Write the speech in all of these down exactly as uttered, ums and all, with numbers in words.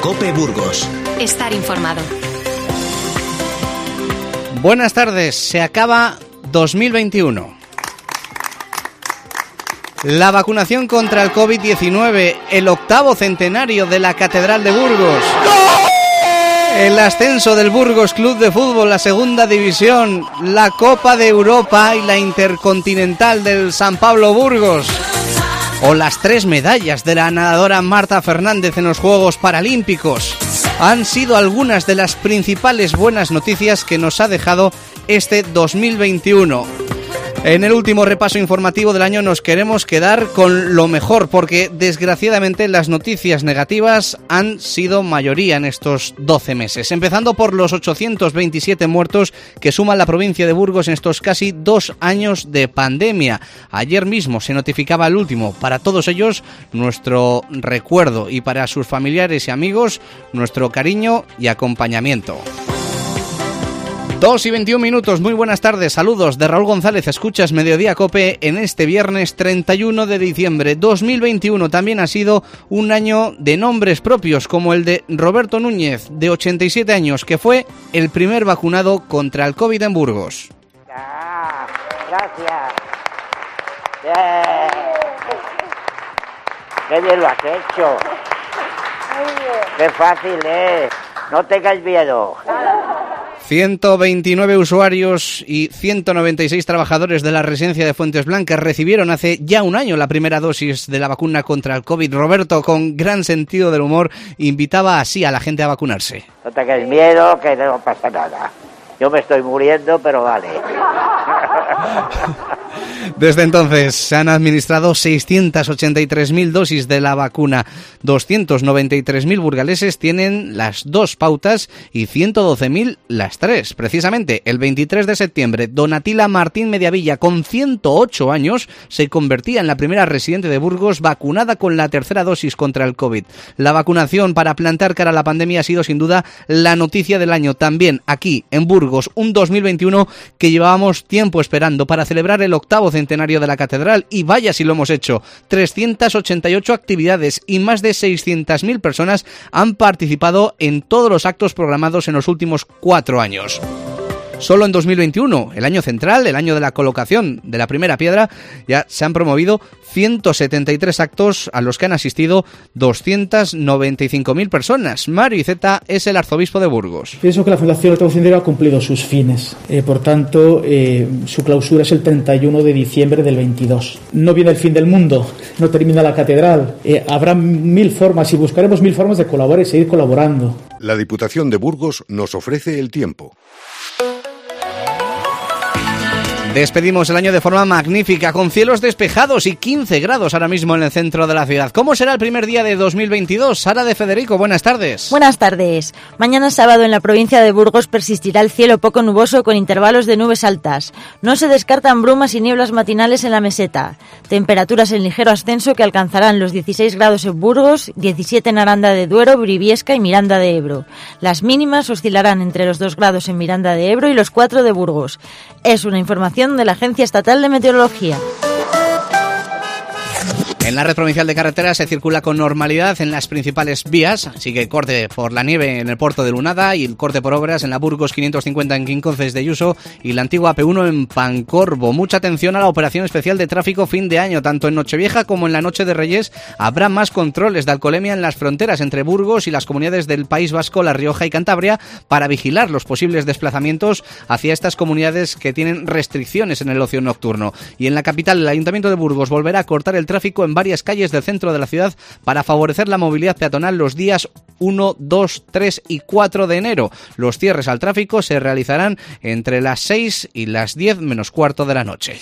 COPE Burgos. Estar informado. Buenas tardes, se acaba dos mil veintiuno. La vacunación contra el covid diecinueve, el octavo centenario de la Catedral de Burgos. El ascenso del Burgos Club de Fútbol, la segunda división, la Copa de Europa y la Intercontinental del San Pablo Burgos. O las tres medallas de la nadadora Marta Fernández en los Juegos Paralímpicos. Han sido algunas de las principales buenas noticias que nos ha dejado este dos mil veintiuno. En el último repaso informativo del año nos queremos quedar con lo mejor, porque desgraciadamente las noticias negativas han sido mayoría en estos doce meses. Empezando por los ochocientos veintisiete muertos que suma la provincia de Burgos en estos casi dos años de pandemia. Ayer mismo se notificaba el último. Para todos ellos, nuestro recuerdo, y para sus familiares y amigos, nuestro cariño y acompañamiento. dos y veintiún minutos, muy buenas tardes, saludos de Raúl González, escuchas Mediodía Cope en este viernes treinta y uno de diciembre. dos mil veintiuno también ha sido un año de nombres propios, como el de Roberto Núñez, de ochenta y siete años, que fue el primer vacunado contra el COVID en Burgos. Ah, gracias. Bien. Qué bien lo has hecho. Qué fácil es. No tengáis miedo. ciento veintinueve usuarios y ciento noventa y seis trabajadores de la residencia de Fuentes Blancas recibieron hace ya un año la primera dosis de la vacuna contra el COVID. Roberto, con gran sentido del humor, invitaba así a la gente a vacunarse. No tengáis miedo, que no pasa nada. Yo me estoy muriendo, pero vale. Desde entonces se han administrado seiscientas ochenta y tres mil dosis de la vacuna. doscientos noventa y tres mil burgaleses tienen las dos pautas y ciento doce mil las tres. Precisamente el veintitrés de septiembre, Donatila Martín Mediavilla, con ciento ocho años, se convertía en la primera residente de Burgos vacunada con la tercera dosis contra el COVID. La vacunación para plantar cara a la pandemia ha sido sin duda la noticia del año. También aquí en Burgos, un dos mil veintiuno que llevábamos tiempo esperando para celebrar el octavo centenario de la Catedral, y vaya si lo hemos hecho. trescientas ochenta y ocho actividades y más de seiscientas mil personas han participado en todos los actos programados en los últimos cuatro años. Solo en dos mil veintiuno, el año central, el año de la colocación de la primera piedra, ya se han promovido ciento setenta y tres actos a los que han asistido doscientas noventa y cinco mil personas. Mario Iceta es el arzobispo de Burgos. Pienso que la Fundación Octavo Centenario ha cumplido sus fines. Eh, por tanto, eh, su clausura es el treinta y uno de diciembre del veintidós. No viene el fin del mundo, no termina la catedral. Eh, habrá mil formas y buscaremos mil formas de colaborar y seguir colaborando. La Diputación de Burgos nos ofrece el tiempo. Despedimos el año de forma magnífica, con cielos despejados y quince grados ahora mismo en el centro de la ciudad. ¿Cómo será el primer día de dos mil veintidós? Sara de Federico, buenas tardes. Buenas tardes. Mañana sábado en la provincia de Burgos persistirá el cielo poco nuboso con intervalos de nubes altas. No se descartan brumas y nieblas matinales en la meseta. Temperaturas en ligero ascenso que alcanzarán los dieciséis grados en Burgos, diecisiete en Aranda de Duero, Briviesca y Miranda de Ebro. Las mínimas oscilarán entre los dos grados en Miranda de Ebro y los cuatro de Burgos. Es una información de la Agencia Estatal de Meteorología. En la red provincial de carreteras se circula con normalidad en las principales vías. Sigue corte por la nieve en el puerto de Lunada y el corte por obras en la Burgos quinientos cincuenta en Quinconces de Ayuso y la antigua A P uno en Pancorbo. Mucha atención a la operación especial de tráfico fin de año. Tanto en Nochevieja como en la Noche de Reyes habrá más controles de alcoholemia en las fronteras entre Burgos y las comunidades del País Vasco, La Rioja y Cantabria para vigilar los posibles desplazamientos hacia estas comunidades que tienen restricciones en el ocio nocturno. Y en la capital, el Ayuntamiento de Burgos volverá a cortar el tráfico en varias calles del centro de la ciudad para favorecer la movilidad peatonal los días uno, dos, tres y cuatro de enero. Los cierres al tráfico se realizarán entre las seis y las diez menos cuarto de la noche.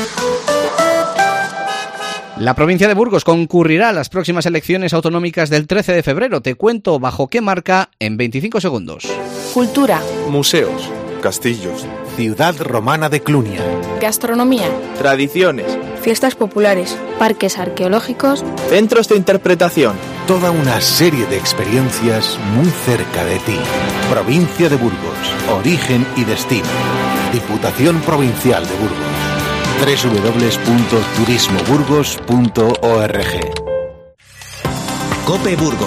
La provincia de Burgos concurrirá a las próximas elecciones autonómicas del trece de febrero. Te cuento bajo qué marca en veinticinco segundos. Cultura. Museos. Castillos. Ciudad romana de Clunia. Gastronomía. Tradiciones. Fiestas populares. Parques arqueológicos. Centros de interpretación. Toda una serie de experiencias muy cerca de ti. Provincia de Burgos. Origen y destino. Diputación Provincial de Burgos. doble u doble u doble u punto turismo burgos punto org. COPE Burgos.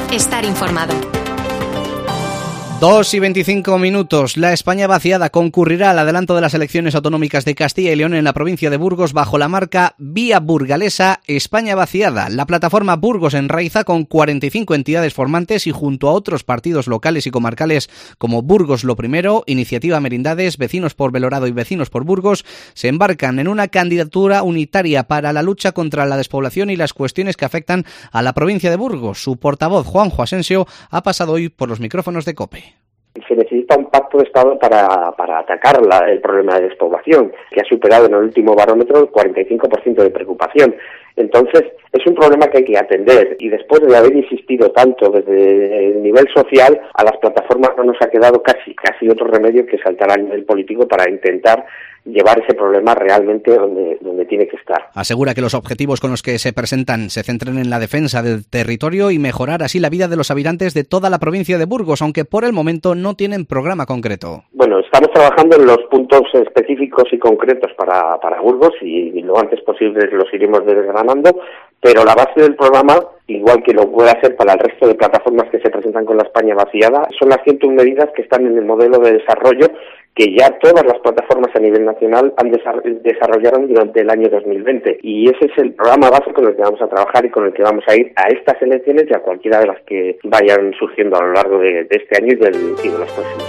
estar informado. Dos y veinticinco minutos. La España vaciada concurrirá al adelanto de las elecciones autonómicas de Castilla y León en la provincia de Burgos bajo la marca Vía Burgalesa España Vaciada. La plataforma Burgos Enraiza, con cuarenta y cinco entidades formantes y junto a otros partidos locales y comarcales como Burgos Lo Primero, Iniciativa Merindades, Vecinos por Belorado y Vecinos por Burgos, se embarcan en una candidatura unitaria para la lucha contra la despoblación y las cuestiones que afectan a la provincia de Burgos. Su portavoz, Juanjo Asensio, ha pasado hoy por los micrófonos de COPE. Se necesita un pacto de Estado para, para atacar la, el problema de despoblación, que ha superado en el último barómetro el cuarenta y cinco por ciento de preocupación. Entonces, es un problema que hay que atender, y después de haber insistido tanto desde el nivel social, a las plataformas no nos ha quedado casi, casi otro remedio que saltar al nivel político para intentar llevar ese problema realmente donde, donde tiene que estar. Asegura que los objetivos con los que se presentan se centren en la defensa del territorio y mejorar así la vida de los habitantes de toda la provincia de Burgos, aunque por el momento no tienen programa concreto. Bueno, estamos trabajando en los puntos específicos y concretos para, para Burgos y, y lo antes posible los iremos desgranando, pero la base del programa, igual que lo puede hacer para el resto de plataformas que se presentan con la España vaciada, son las ciento una medidas que están en el modelo de desarrollo que ya todas las plataformas a nivel nacional han desarrollaron durante el año dos mil veinte. Y ese es el programa base con el que vamos a trabajar y con el que vamos a ir a estas elecciones y a cualquiera de las que vayan surgiendo a lo largo de, de este año y, del, y de los próximos.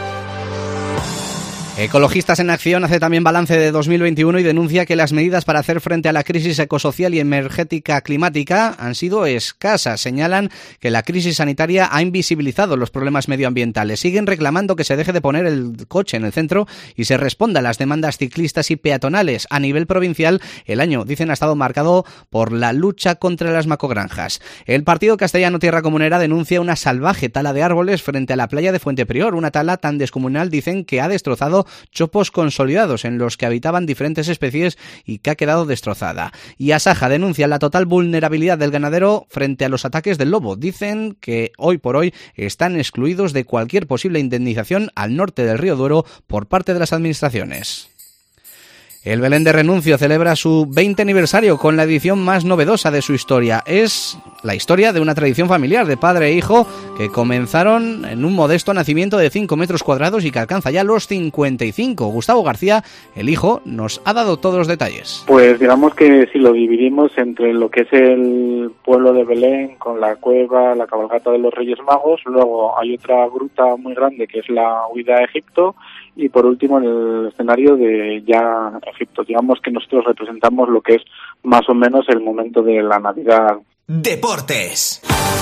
Ecologistas en Acción hace también balance de dos mil veintiuno y denuncia que las medidas para hacer frente a la crisis ecosocial y energética climática han sido escasas. Señalan que la crisis sanitaria ha invisibilizado los problemas medioambientales. Siguen reclamando que se deje de poner el coche en el centro y se responda a las demandas ciclistas y peatonales. A nivel provincial, el año, dicen, ha estado marcado por la lucha contra las macogranjas. El partido castellano Tierra Comunera denuncia una salvaje tala de árboles frente a la playa de Fuenteprior, una tala tan descomunal, dicen, que ha destrozado chopos consolidados en los que habitaban diferentes especies y que ha quedado destrozada. Y Asaja denuncia la total vulnerabilidad del ganadero frente a los ataques del lobo. Dicen que hoy por hoy están excluidos de cualquier posible indemnización al norte del río Duero por parte de las administraciones. El Belén de Renuncio celebra su veinte aniversario con la edición más novedosa de su historia. Es la historia de una tradición familiar de padre e hijo que comenzaron en un modesto nacimiento de cinco metros cuadrados y que alcanza ya los cincuenta y cinco. Gustavo García, el hijo, nos ha dado todos los detalles. Pues digamos que si lo dividimos entre lo que es el pueblo de Belén con la cueva, la cabalgata de los Reyes Magos, luego hay otra gruta muy grande que es la huida a Egipto, y por último el escenario de ya Egipto. Digamos que nosotros representamos lo que es más o menos el momento de la Navidad. Deportes.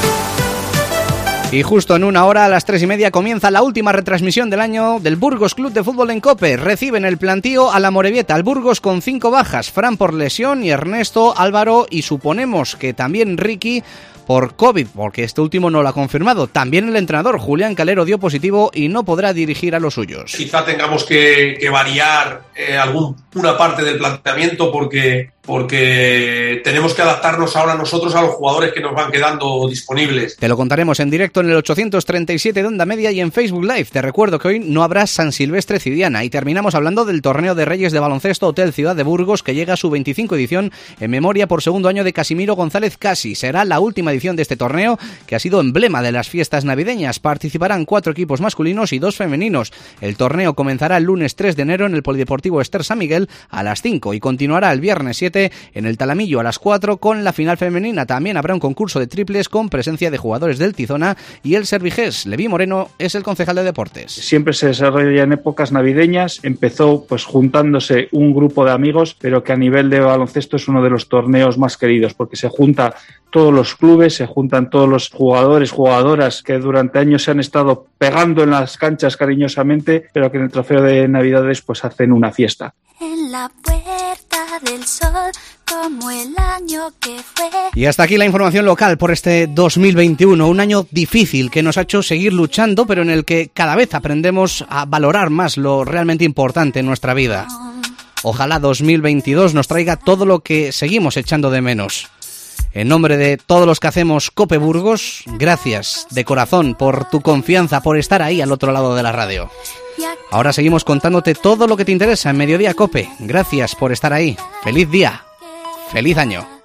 Y justo en una hora, a las tres y media, comienza la última retransmisión del año del Burgos Club de Fútbol en COPE. Reciben el plantío a la Morevieta, al Burgos con cinco bajas, Fran por lesión y Ernesto, Álvaro y suponemos que también Ricky por COVID, porque este último no lo ha confirmado. También el entrenador Julián Calero dio positivo y no podrá dirigir a los suyos. Quizá tengamos que, que variar eh, alguna parte del planteamiento porque, porque tenemos que adaptarnos ahora nosotros a los jugadores que nos van quedando disponibles. Te lo contaremos en directo en el ochocientos treinta y siete de Onda Media y en Facebook Live. Te recuerdo que hoy no habrá San Silvestre Cidiana y terminamos hablando del Torneo de Reyes de Baloncesto Hotel Ciudad de Burgos, que llega a su veinticinco edición en memoria por segundo año de Casimiro González Casi. Será la última edición de este torneo que ha sido emblema de las fiestas navideñas. Participarán cuatro equipos masculinos y dos femeninos. El torneo comenzará el lunes tres de enero en el Polideportivo Ester San Miguel a las cinco y continuará el viernes siete en el Talamillo a las cuatro con la final femenina. También habrá un concurso de triples con presencia de jugadores del Tizona y el Servigés. Leví Moreno es el concejal de deportes. Siempre se desarrolla en épocas navideñas. Empezó pues juntándose un grupo de amigos, pero que a nivel de baloncesto es uno de los torneos más queridos porque se junta todos los clubes, se juntan todos los jugadores, jugadoras que durante años se han estado pegando en las canchas cariñosamente, pero que en el trofeo de Navidades pues hacen una fiesta. En la puerta del sol, como el año que fue. Y hasta aquí la información local por este dos mil veintiuno, un año difícil que nos ha hecho seguir luchando, pero en el que cada vez aprendemos a valorar más lo realmente importante en nuestra vida. Ojalá dos mil veintidós nos traiga todo lo que seguimos echando de menos. En nombre de todos los que hacemos COPE Burgos, gracias de corazón por tu confianza, por estar ahí al otro lado de la radio. Ahora seguimos contándote todo lo que te interesa en Mediodía COPE. Gracias por estar ahí. Feliz día. Feliz año.